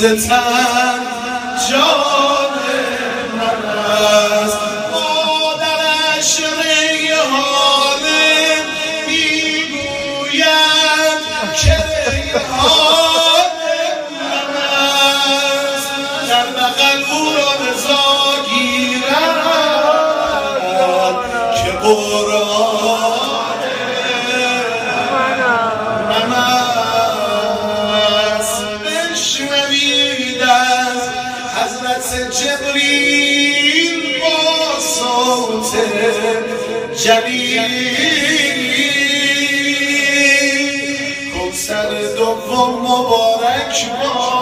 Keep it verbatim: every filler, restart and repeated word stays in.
تن جان من است. مادرش ریحان میگوید که ریحان من است. در بغل او را رضا گیرد که قرآن من است. بشنوید از حضرت جبریل با صوت جلیل کوثر دوم مبارک باد